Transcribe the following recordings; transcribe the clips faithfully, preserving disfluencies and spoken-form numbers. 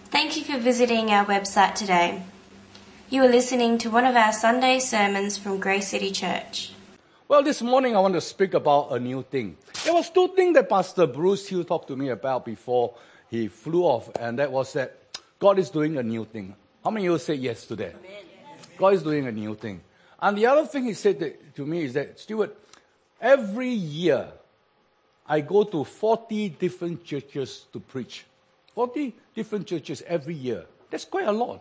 Thank you for visiting our website today. You are listening to one of our Sunday sermons from Grace City Church. Well, this morning I want to speak about a new thing. There was two things that Pastor Bruce Hill talked to me about before he flew off, and that was that God is doing a new thing. How many of you say yes to that? Amen. God is doing a new thing. And the other thing he said that, to me is that, Stuart, every year I go to forty different churches to preach. forty different churches every year. That's quite a lot.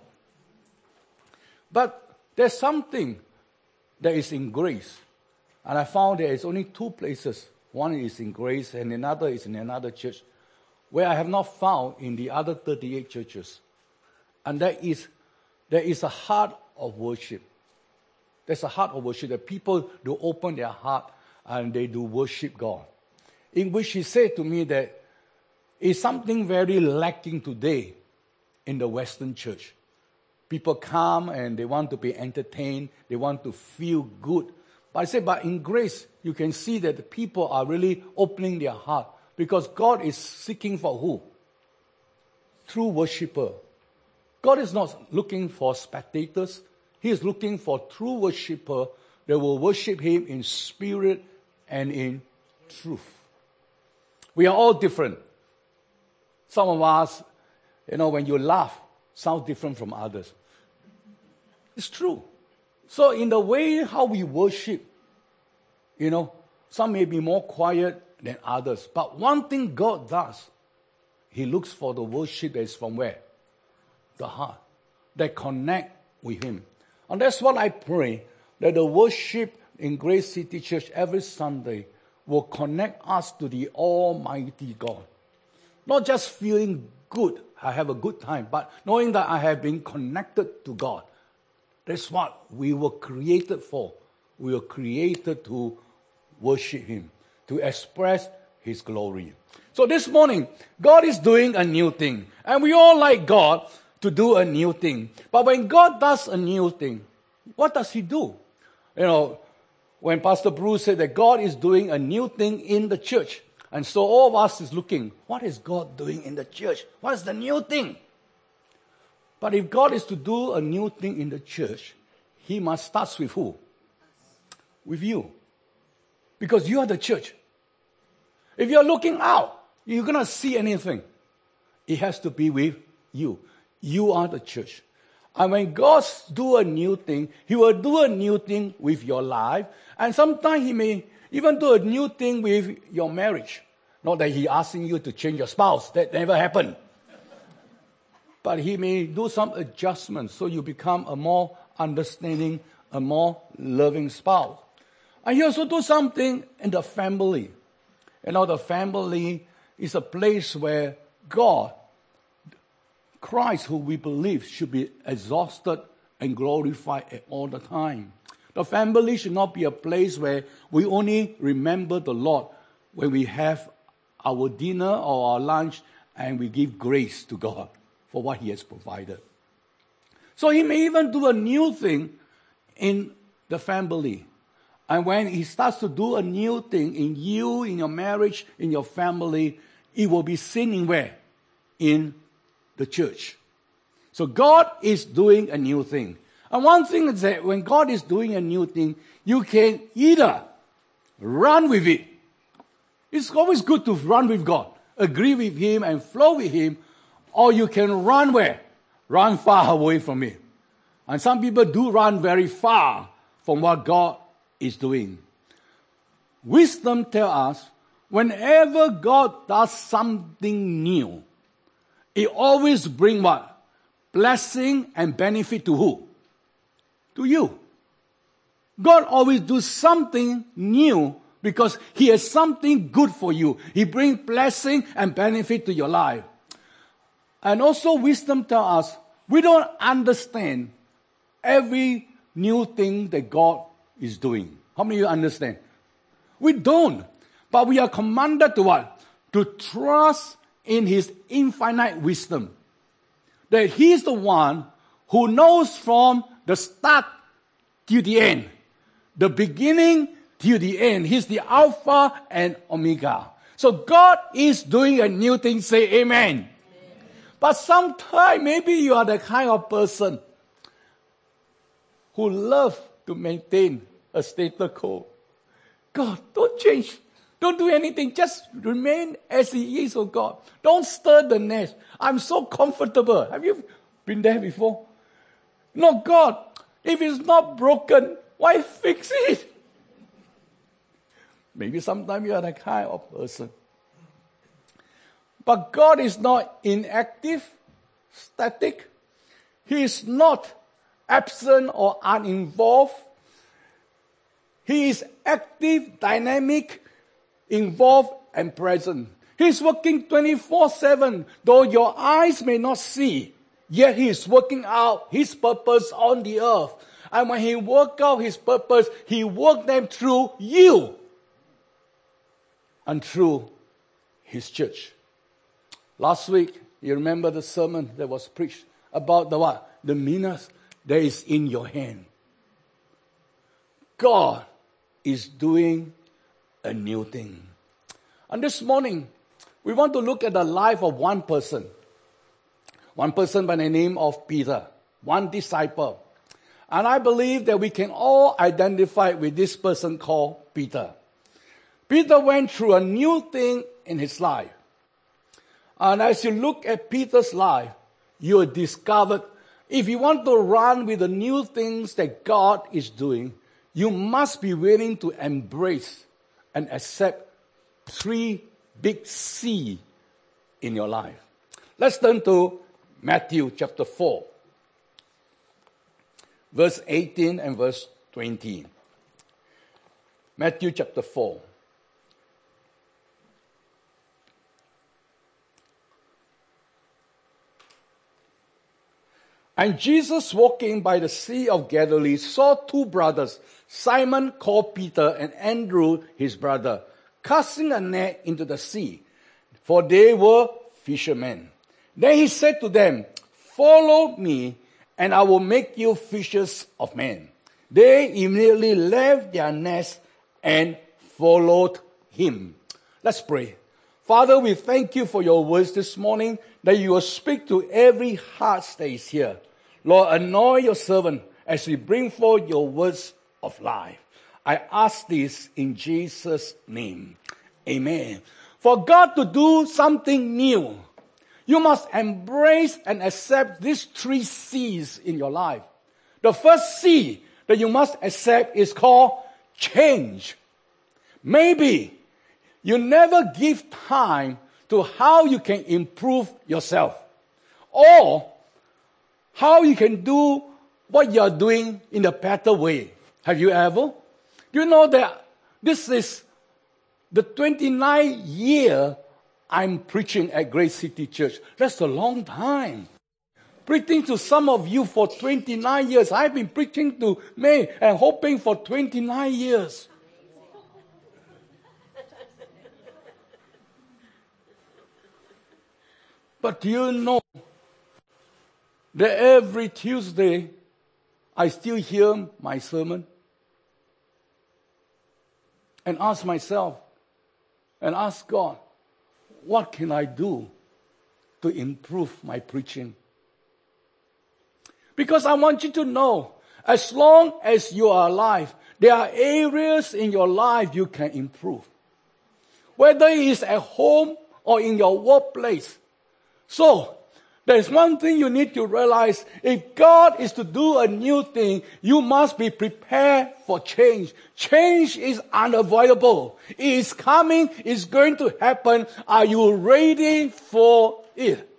But there's something that is in Grace. And I found there is only two places. One is in Grace and another is in another church where I have not found in the other thirty-eight churches. And that is, there is a heart of worship. There's a heart of worship that people do open their heart and they do worship God. In which he said to me that it's something very lacking today in the Western church. People come and they want to be entertained. They want to feel good. But I said, but in Grace, you can see that the people are really opening their heart because God is seeking for who? True worshiper. God is not looking for spectators. He is looking for true worshiper that will worship Him in spirit and in truth. We are all different. Some of us, you know, when you laugh, sound different from others. It's true. So in the way how we worship, you know, some may be more quiet than others. But one thing God does, He looks for the worship that is from where? The heart. That connect with Him. And that's what I pray, that the worship in Grace City Church every Sunday will connect us to the Almighty God. Not just feeling good, I have a good time, but knowing that I have been connected to God. That's what we were created for. We were created to worship Him, to express His glory. So this morning, God is doing a new thing. And we all like God to do a new thing. But when God does a new thing, what does He do? You know, when Pastor Bruce said that God is doing a new thing in the church, and so all of us is looking, what is God doing in the church? What is the new thing? But if God is to do a new thing in the church, He must start with who? With you. Because you are the church. If you're looking out, you're going to see anything. It has to be with you. You are the church. And when God do a new thing, He will do a new thing with your life. And sometimes He may even do a new thing with your marriage. Not that He asking you to change your spouse. That never happened. But He may do some adjustments so you become a more understanding, a more loving spouse. And He also do something in the family. You know, the family is a place where God, Christ, who we believe should be exalted and glorified at all the time. The family should not be a place where we only remember the Lord when we have our dinner or our lunch and we give grace to God for what He has provided. So He may even do a new thing in the family. And when He starts to do a new thing in you, in your marriage, in your family, it will be seen in where? In the church. So God is doing a new thing. And one thing is that when God is doing a new thing, you can either run with it. It's always good to run with God, agree with Him and flow with Him, or you can run where? Run far away from Him. And some people do run very far from what God is doing. Wisdom tells us, whenever God does something new, it always brings what? Blessing and benefit to who? To you. God always does something new because He has something good for you. He brings blessing and benefit to your life. And also wisdom tells us, we don't understand every new thing that God is doing. How many of you understand? We don't. But we are commanded to what? To trust in His infinite wisdom. That He's the one who knows from the start till the end. The beginning till the end. He's the Alpha and Omega. So God is doing a new thing. Say amen. Amen. But sometimes maybe you are the kind of person who love to maintain a status quo. God, don't change. Don't do anything. Just remain as He is, oh God. Don't stir the nest. I'm so comfortable. Have you been there before? No, God, if it's not broken, why fix it? Maybe sometimes you are the kind of person. But God is not inactive, static. He is not absent or uninvolved. He is active, dynamic, involved, and present. He's working twenty-four seven. Though your eyes may not see, yet He is working out His purpose on the earth. And when He works out His purpose, He works them through you and through His church. Last week, you remember the sermon that was preached about the what? The minas that is in your hand. God is doing a new thing. And this morning, we want to look at the life of one person. One person by the name of Peter. One disciple. And I believe that we can all identify with this person called Peter. Peter went through a new thing in his life. And as you look at Peter's life, you will discover if you want to run with the new things that God is doing, you must be willing to embrace and accept three big C in your life. Let's turn to Matthew chapter four, verse eighteen and verse twenty. Matthew chapter four. And Jesus, walking by the Sea of Galilee, saw two brothers, Simon called Peter and Andrew his brother, casting a net into the sea, for they were fishermen. Then he said to them, "Follow me, and I will make you fishers of men." They immediately left their nets and followed him. Let's pray. Father, we thank you for your words this morning, that you will speak to every heart that is here. Lord, anoint your servant as we bring forth your words of life. I ask this in Jesus' name. Amen. For God to do something new, you must embrace and accept these three C's in your life. The first C that you must accept is called change. Maybe you never give time to how you can improve yourself, or how you can do what you're doing in a better way. Have you ever? Do you know that this is the twenty-ninth year I'm preaching at Grace City Church? That's a long time. Preaching to some of you for twenty-nine years. I've been preaching to May and hoping for twenty-nine years. But do you know that every Tuesday I still hear my sermon and ask myself and ask God, what can I do to improve my preaching? Because I want you to know, as long as you are alive, there are areas in your life you can improve. Whether it is at home or in your workplace. So, there's one thing you need to realize. If God is to do a new thing, you must be prepared for change. Change is unavoidable. It is coming. It's going to happen. Are you ready for it?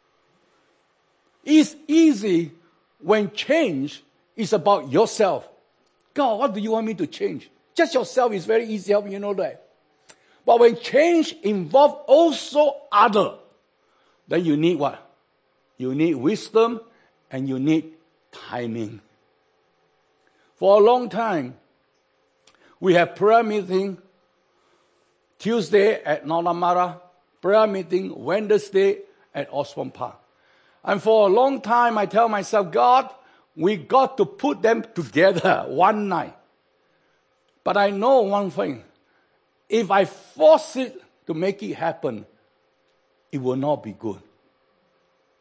It's easy when change is about yourself. God, what do you want me to change? Just yourself is very easy. You know that. But when change involves also other, then you need what? You need wisdom and you need timing. For a long time, we have prayer meeting Tuesday at Nonamara, prayer meeting Wednesday at Osborne Park. And for a long time, I tell myself, God, we got to put them together one night. But I know one thing. If I force it to make it happen, it will not be good.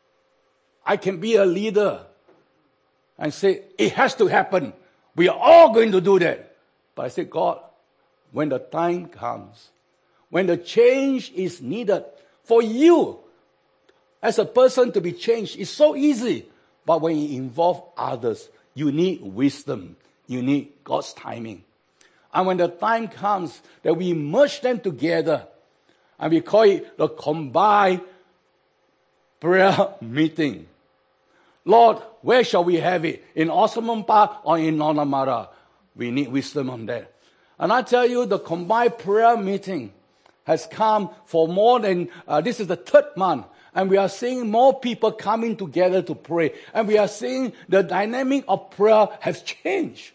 I can be a leader and say, it has to happen. We are all going to do that. But I say, God, when the time comes, when the change is needed for you as a person to be changed, it's so easy. But when you involve others, you need wisdom. You need God's timing. And when the time comes that we merge them together, and we call it the combined prayer meeting. Lord, where shall we have it? In Osborne Park or in Nonamara? We need wisdom on that. And I tell you, the combined prayer meeting has come for more than, uh, this is the third month. And we are seeing more people coming together to pray. And we are seeing the dynamic of prayer has changed.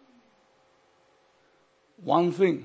One thing,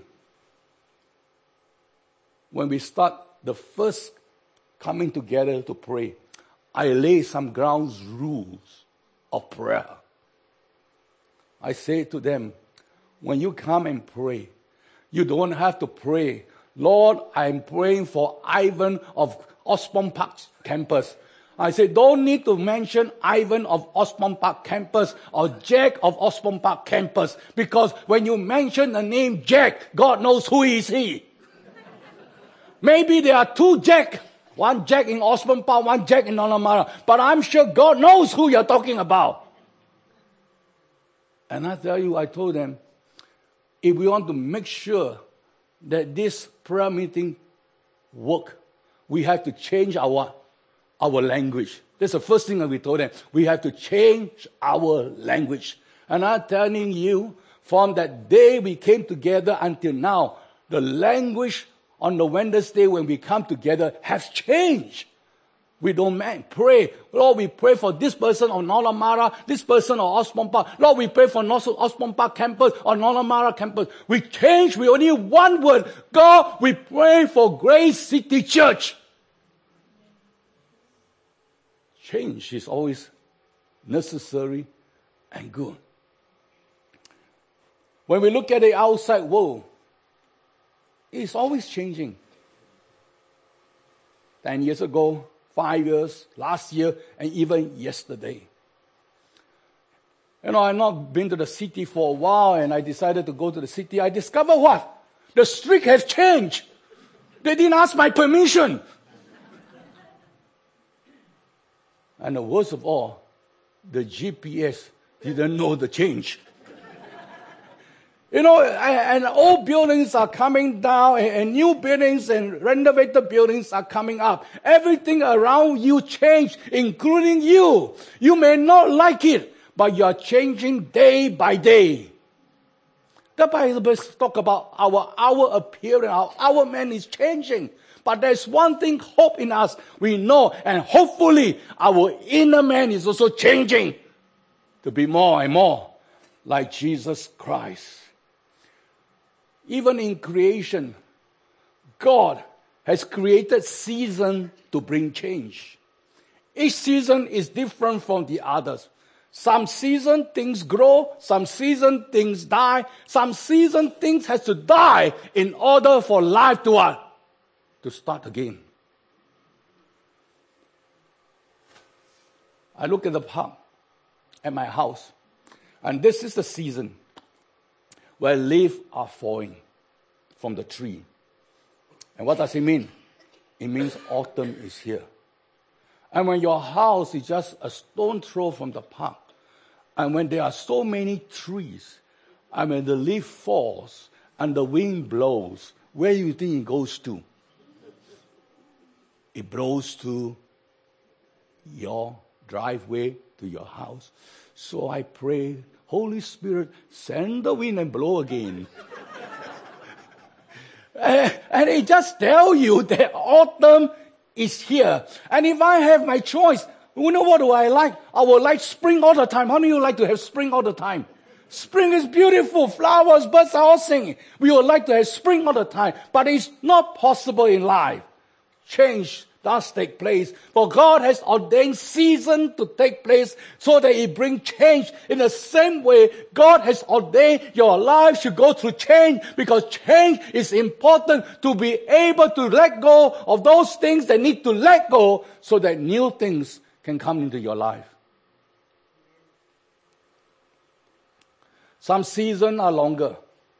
when we start the first coming together to pray, I lay some ground rules of prayer. I say to them, when you come and pray, you don't have to pray, Lord, I'm praying for Ivan of Osborne Park campus. I say, don't need to mention Ivan of Osborne Park campus or Jack of Osborne Park campus, because when you mention the name Jack, God knows who is he. Maybe there are two Jack, one Jack in Osborne Park, one Jack in Nonamara, but I'm sure God knows who you're talking about. And I tell you, I told them, if we want to make sure that this prayer meeting work, we have to change our our language. That's the first thing that we told them. We have to change our language. And I'm telling you, from that day we came together until now, the language on the Wednesday when we come together has changed. We don't man, pray. Lord, we pray for this person on Nonamara, this person on Osborne Park. Lord, we pray for Osborne Park campus or Nonamara campus. We change, we only one word. God, we pray for Grace City Church. Change is always necessary and good. When we look at the outside world, it's always changing. Ten years ago, five years, last year, and even yesterday. You know, I've not been to the city for a while, and I decided to go to the city. I discovered what? The street has changed. They didn't ask my permission. And the worst of all, the G P S didn't know the change. You know, and, and old buildings are coming down, and, and new buildings and renovated buildings are coming up. Everything around you changed, including you. You may not like it, but you are changing day by day. The Bible talks about our our appearance, our outer man is changing. But there's one thing, hope in us. We know, and hopefully our inner man is also changing to be more and more like Jesus Christ. Even in creation, God has created seasons to bring change. Each season is different from the others. Some season things grow, some season things die, some season things has to die in order for life to uh, to start again. I look at the park at my house, and this is the season where leaves are falling from the tree. And what does it mean? It means autumn is here. And when your house is just a stone throw from the park, and when there are so many trees, and when the leaf falls and the wind blows, where do you think it goes to? It blows to your driveway, to your house. So I pray, Holy Spirit, send the wind and blow again. and, and it just tells you that autumn is here. And if I have my choice, you know what do I like? I would like spring all the time. How many of you like to have spring all the time? Spring is beautiful. Flowers, birds are all singing. We would like to have spring all the time. But it's not possible in life. Change does take place. For God has ordained season to take place so that it brings change. In the same way, God has ordained your life should go through change, because change is important to be able to let go of those things that need to let go so that new things can come into your life. Some seasons are longer.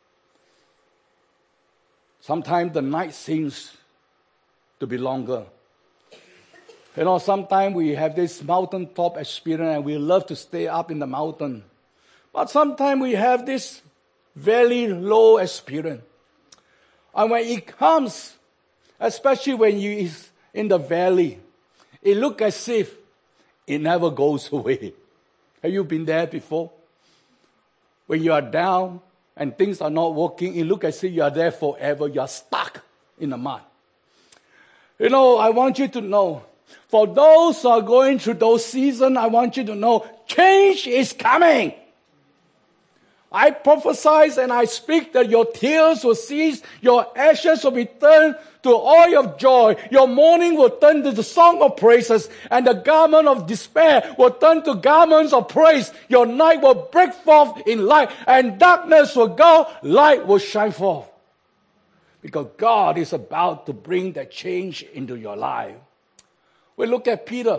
Sometimes the night seems to be longer. You know, sometimes we have this mountaintop experience and we love to stay up in the mountain. But sometimes we have this very low experience. And when it comes, especially when you is in the valley, it looks as if it never goes away. Have you been there before? When you are down and things are not working, it looks as if you are there forever. You are stuck in the mud. You know, I want you to know, for those who are going through those seasons, I want you to know, change is coming. I prophesy and I speak that your tears will cease, your ashes will be turned to oil of joy, your mourning will turn to the song of praises, and the garment of despair will turn to garments of praise. Your night will break forth in light, and darkness will go, light will shine forth. Because God is about to bring that change into your life. We look at Peter.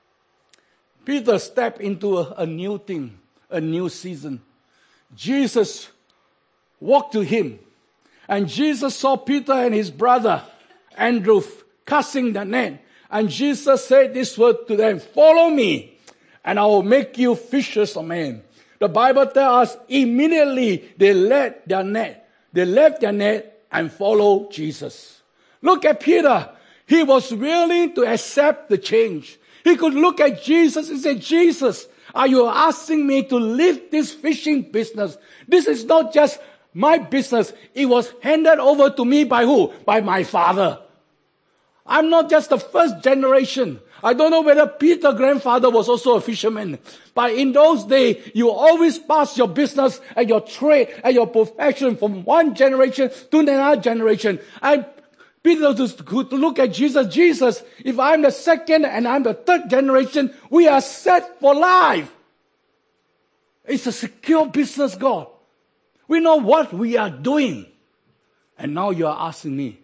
Peter stepped into a, a new thing, a new season. Jesus walked to him, and Jesus saw Peter and his brother Andrew casting the net, and Jesus said this word to them, follow me, and I will make you fishers of men. The Bible tells us immediately they left their net, they left their net and followed Jesus. Look at Peter. He was willing to accept the change. He could look at Jesus and say, Jesus, are you asking me to leave this fishing business? This is not just my business. It was handed over to me by who? By my father. I'm not just the first generation. I don't know whether Peter's grandfather was also a fisherman. But in those days, you always pass your business and your trade and your profession from one generation to another generation. And Peter to look at Jesus. Jesus, if I'm the second and I'm the third generation, we are set for life. It's a secure business, God. We know what we are doing. And now you are asking me,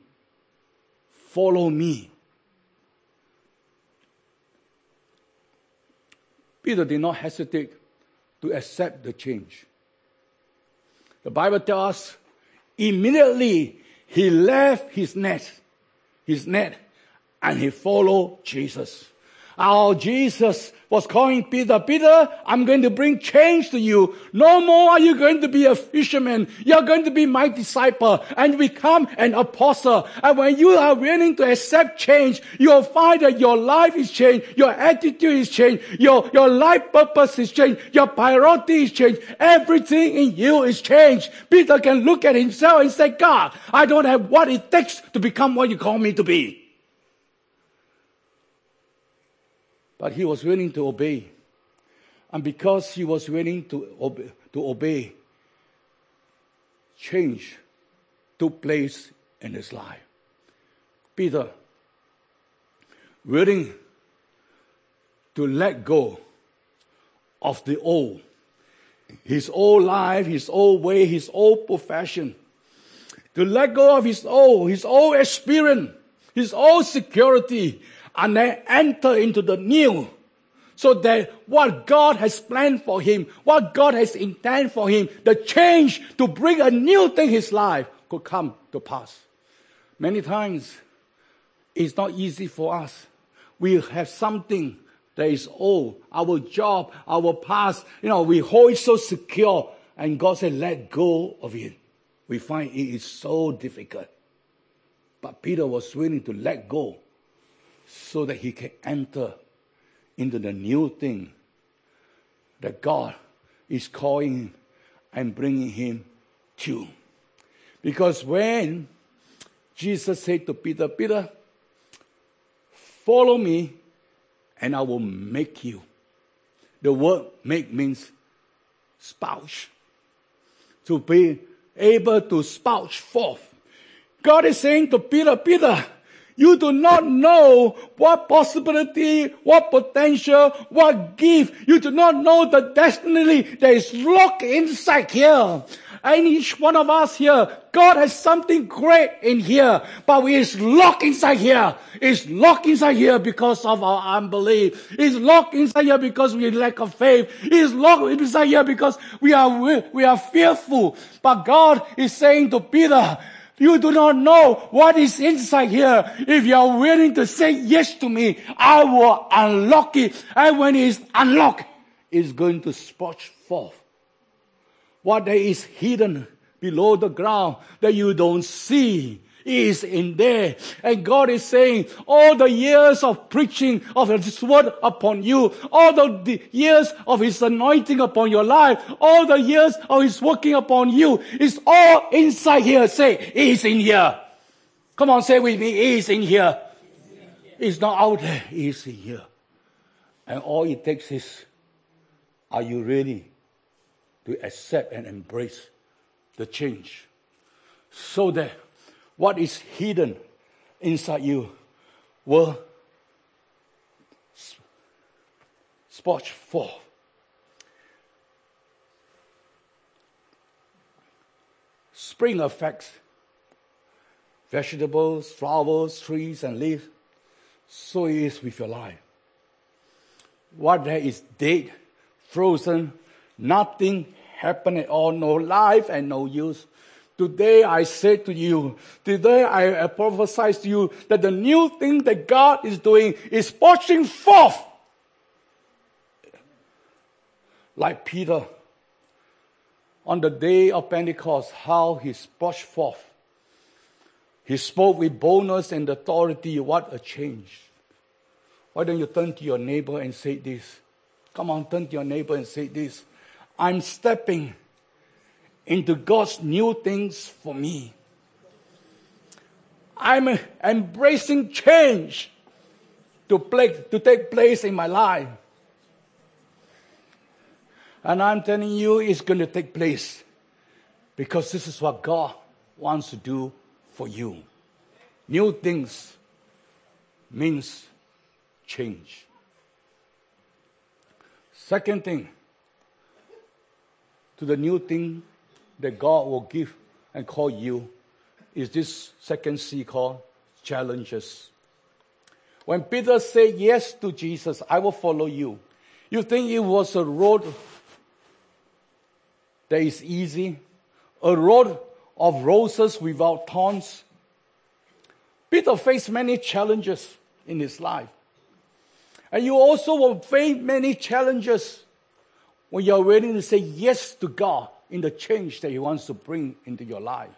follow me. Peter did not hesitate to accept the change. The Bible tells us, immediately he left his net, his net, and he followed Jesus. Our Jesus was calling Peter, Peter, I'm going to bring change to you. No more are you going to be a fisherman. You're going to be my disciple and become an apostle. And when you are willing to accept change, you'll find that your life is changed, your attitude is changed, your, your life purpose is changed, your priority is changed, everything in you is changed. Peter can look at himself and say, God, I don't have what it takes to become what you call me to be. But he was willing to obey. And because he was willing to obey, to obey, change took place in his life. Peter, willing to let go of the old, his old life, his old way, his old profession, to let go of his old, his old experience, his old security, and then enter into the new, so that what God has planned for him, what God has intended for him, the change to bring a new thing in his life could come to pass. Many times, it's not easy for us. We have something that is old, our job, our past, you know, we hold it so secure, and God said, let go of it. We find it is so difficult. But Peter was willing to let go, so that he can enter into the new thing that God is calling and bringing him to. Because when Jesus said to Peter, Peter, follow me and I will make you. The word make means spout. To be able to spout forth. God is saying to Peter, Peter, You do not know what possibility, what potential, what gift. You do not know the destiny that is locked inside here. And each one of us here, God has something great in here, but we is locked inside here. It's locked inside here because of our unbelief. It's locked inside here because we lack of faith. It's locked inside here because we are we are fearful. But God is saying to Peter, you do not know what is inside here. If you are willing to say yes to me, I will unlock it. And when it is unlocked, it's going to sprout forth. What there is hidden below the ground that you don't see is in there. And God is saying, all the years of preaching of His word upon you, all the, the years of His anointing upon your life, all the years of His working upon you, is all inside here. Say, it is in here. Come on, say with me, it is in here. It's not out there, it is in here. And all it takes is, are you ready to accept and embrace the change? So that what is hidden inside you will sprout forth. Spring affects vegetables, flowers, trees, and leaves. So it is with your life. What there is dead, frozen, nothing happened at all, no life and no use. Today I say to you, today I prophesy to you that the new thing that God is doing is sprouting forth. Like Peter, on the day of Pentecost, how he sprouted forth. He spoke with boldness and authority. What a change. Why don't you turn to your neighbor and say this? Come on, turn to your neighbor and say this. I'm stepping into God's new things for me. I'm embracing change to, play, to take place in my life. And I'm telling you, it's going to take place because this is what God wants to do for you. New things means change. Second thing, to the new thing that God will give and call you is this second C called challenges. When Peter said yes to Jesus, I will follow you. You think it was a road that is easy? A road of roses without thorns? Peter faced many challenges in his life. And you also will face many challenges when you are willing to say yes to God in the change that He wants to bring into your life.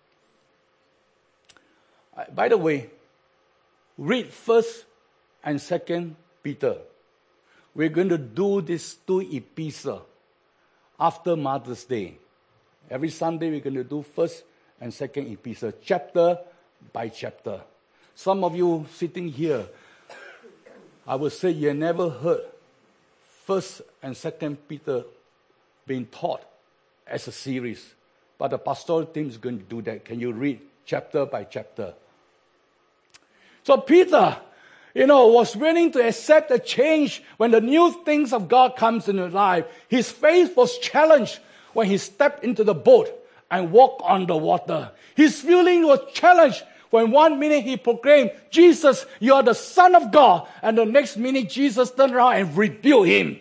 Uh, by the way, read First and Second Peter. We're going to do these two epistles after Mother's Day. Every Sunday we're going to do First and Second Epistle, chapter by chapter. Some of you sitting here, I would say you never heard First and Second Peter being taught as a series. But the pastoral team is going to do that. Can you read chapter by chapter? So Peter, you know, was willing to accept a change when the new things of God comes in his life. His faith was challenged when he stepped into the boat and walked on the water. His feeling was challenged when one minute he proclaimed, Jesus, you are the Son of God. And the next minute Jesus turned around and rebuked him.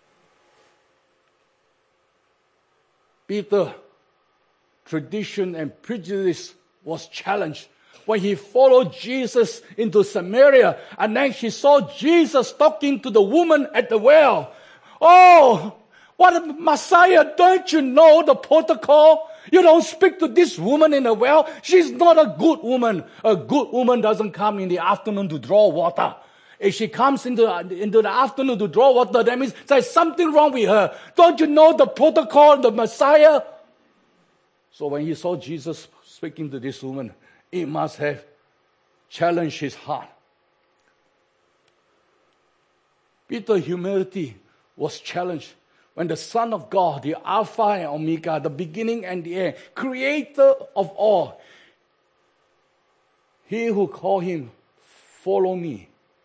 Peter, tradition and prejudice was challenged when he followed Jesus into Samaria, and then he saw Jesus talking to the woman at the well. Oh, what a Messiah, don't you know the protocol? You don't speak to this woman in the well. She's not a good woman. A good woman doesn't come in the afternoon to draw water. If she comes into, into the afternoon to draw water, that means there's something wrong with her. Don't you know the protocol, the Messiah? So when he saw Jesus speaking to this woman, it must have challenged his heart. Peter's humility was challenged when the Son of God, the Alpha and Omega, the beginning and the end, creator of all, he who called him follow me.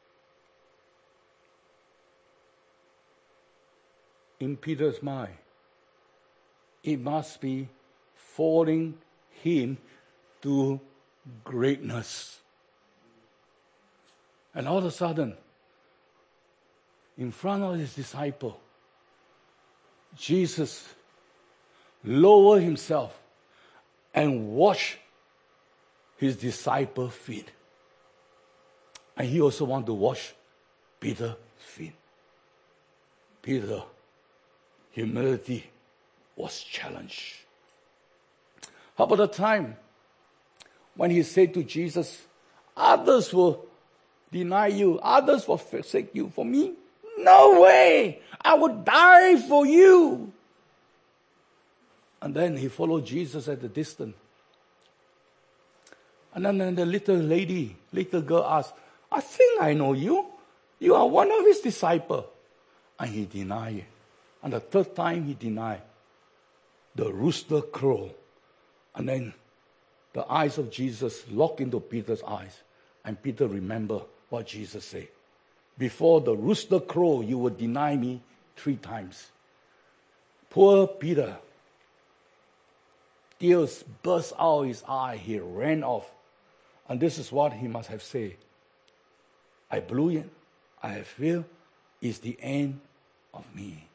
In Peter's mind, it must be following him to greatness. And all of a sudden, in front of his disciple, Jesus lowered himself and washed his disciples' feet. And he also wanted to wash Peter's feet. Peter, humility was challenged. How about the time when he said to Jesus, others will deny you, others will forsake you. For me, no way, I would die for you. And then he followed Jesus at a distance. And then the little lady, little girl asked, I think I know you. You are one of his disciples. And he denied it. And the third time he denied, the rooster crowed. And then the eyes of Jesus locked into Peter's eyes. And Peter remembered what Jesus said. Before the rooster crow, you will deny me three times. Poor Peter. Tears burst out of his eye. He ran off. And this is what he must have said. I blew it. I have failed. It's the end of me.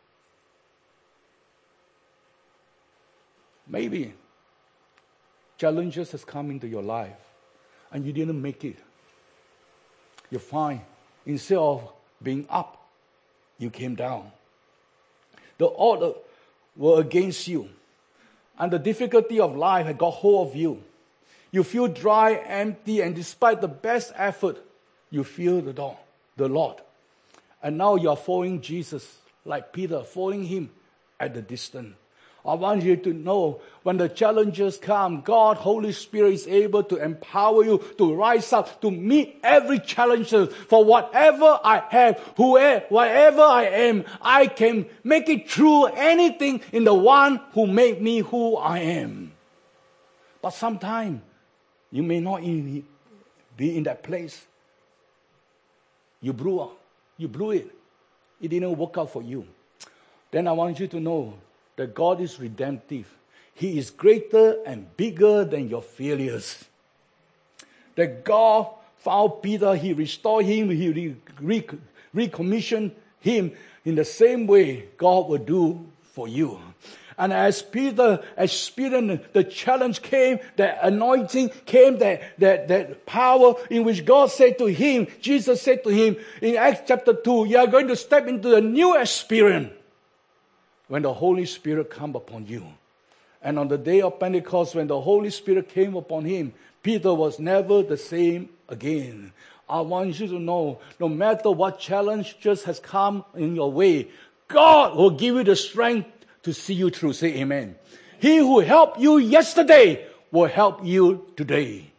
Maybe challenges has come into your life and you didn't make it. You find instead of being up, you came down. The odds were against you. And the difficulty of life had got hold of you. You feel dry, empty, and despite the best effort, you feel the Lord, the Lord. And now you are following Jesus, like Peter, following him at the distance. I want you to know, when the challenges come, God, Holy Spirit is able to empower you to rise up, to meet every challenge. For whatever I have, whoever, whatever I am, I can make it through anything in the one who made me who I am. But sometimes, you may not be in that place. You blew up. You blew it. It didn't work out for you. Then I want you to know that God is redemptive. He is greater and bigger than your failures. That God found Peter, he restored him, he re- re- recommissioned him in the same way God will do for you. And as Peter experienced, the challenge came, the anointing came, that, that, that power in which God said to him, Jesus said to him in Acts chapter two, you are going to step into a new experience when the Holy Spirit come upon you. And on the day of Pentecost, when the Holy Spirit came upon him, Peter was never the same again. I want you to know, no matter what challenge just has come in your way, God will give you the strength to see you through. Say amen. He who helped you yesterday will help you today.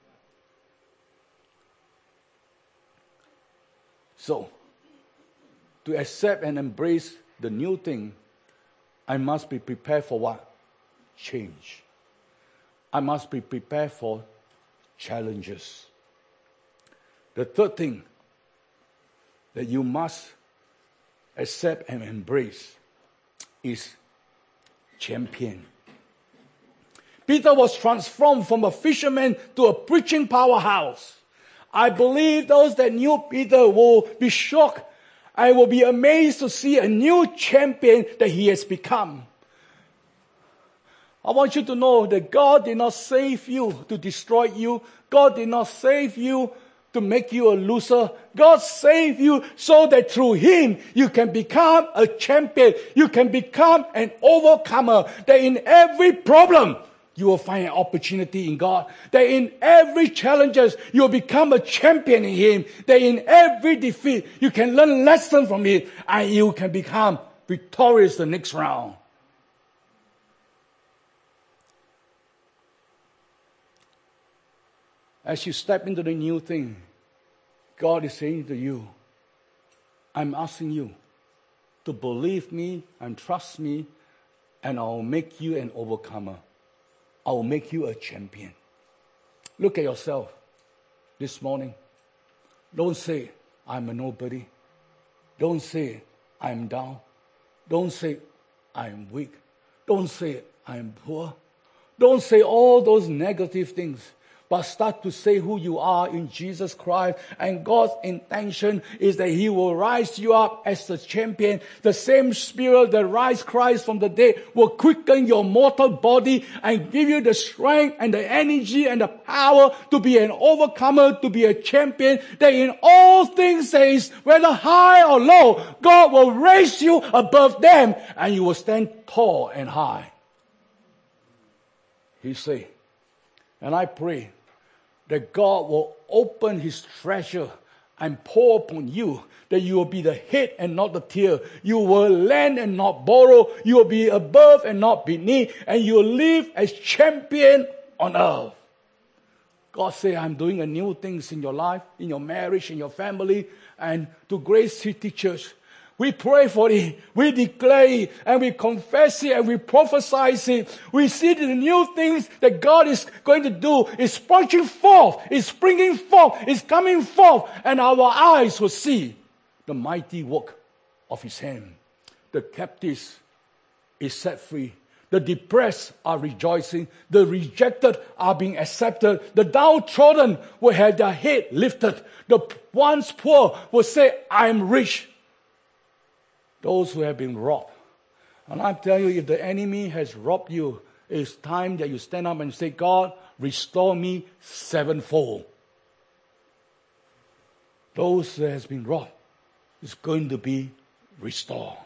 So, to accept and embrace the new thing, I must be prepared for what? Change. I must be prepared for challenges. The third thing that you must accept and embrace is champion. Peter was transformed from a fisherman to a preaching powerhouse. I believe those that knew Peter will be shocked. I will be amazed to see a new champion that he has become. I want you to know that God did not save you to destroy you. God did not save you to make you a loser. God saved you so that through him you can become a champion. You can become an overcomer. That in every problem you will find an opportunity in God. That in every challenges you will become a champion in him. That in every defeat you can learn lessons from it and you can become victorious the next round. As you step into the new thing, God is saying to you, I'm asking you to believe me and trust me, and I'll make you an overcomer. I'll make you a champion. Look at yourself this morning. Don't say, I'm a nobody. Don't say, I'm down. Don't say, I'm weak. Don't say, I'm poor. Don't say all those negative things. But start to say who you are in Jesus Christ. And God's intention is that He will rise you up as the champion. The same Spirit that raised Christ from the dead will quicken your mortal body and give you the strength and the energy and the power to be an overcomer, to be a champion. That in all things there is, whether high or low, God will raise you above them and you will stand tall and high. He say, and I pray that God will open His treasure and pour upon you, that you will be the head and not the tail. You will lend and not borrow. You will be above and not beneath. And you will live as champion on earth. God say, I'm doing a new things in your life, in your marriage, in your family, and to Grace City Church. We pray for it, we declare it, and we confess it, and we prophesy it. We see the new things that God is going to do is springing forth, is springing forth, is coming forth, and our eyes will see the mighty work of His hand. The captives is set free. The depressed are rejoicing. The rejected are being accepted. The downtrodden will have their head lifted. The once poor will say, I'm rich. Those who have been robbed. And I tell you, if the enemy has robbed you, it's time that you stand up and say, God, restore me sevenfold. Those that has been robbed is going to be restored.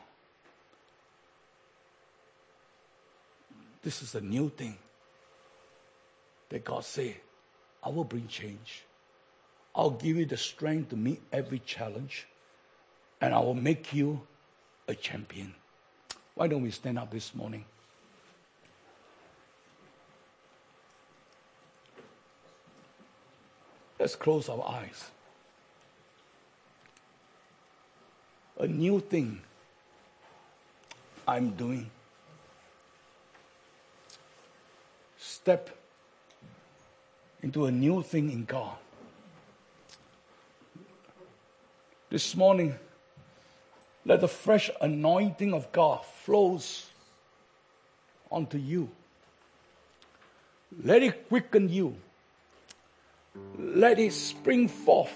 This is a new thing that God say, I will bring change. I'll give you the strength to meet every challenge. And I will make you a champion. Why don't we stand up this morning? Let's close our eyes. A new thing I'm doing. Step into a new thing in God. This morning, let the fresh anointing of God flows onto you. Let it quicken you. Let it spring forth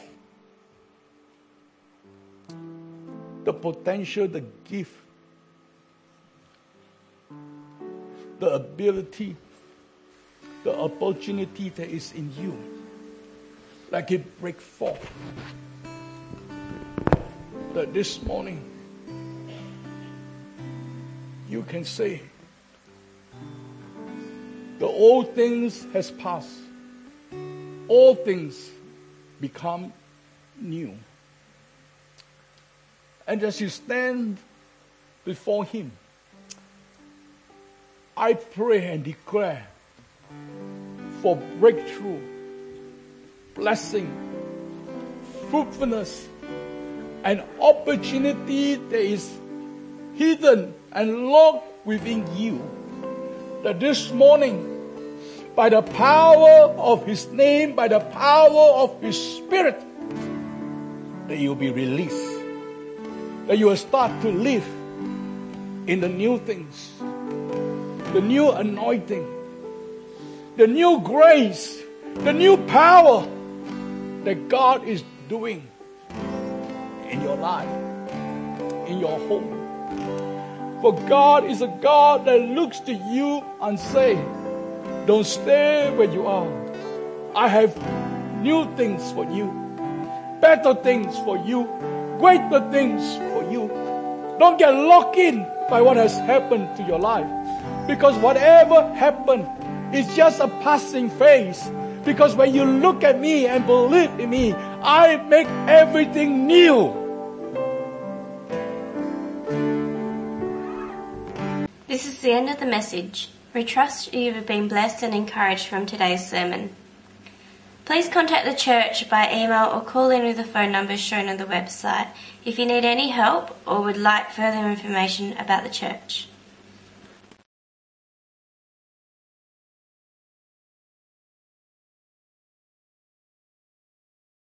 the potential, the gift, the ability, the opportunity that is in you. Let it break forth. That this morning, you can say, the old things has passed. All things become new. And as you stand before Him, I pray and declare for breakthrough, blessing, fruitfulness, an opportunity that is hidden and locked within you. That this morning, by the power of His name, by the power of His Spirit, that you'll be released. That you will start to live in the new things, the new anointing, the new grace, the new power that God is doing in your life, in your home. For God is a God that looks to you and say, don't stay where you are. I have new things for you, better things for you, greater things for you. Don't get locked in by what has happened to your life. Because whatever happened is just a passing phase. Because when you look at me and believe in me, I make everything new. This is the end of the message. We trust you have been blessed and encouraged from today's sermon. Please contact the church by email or call in with the phone numbers shown on the website if you need any help or would like further information about the church.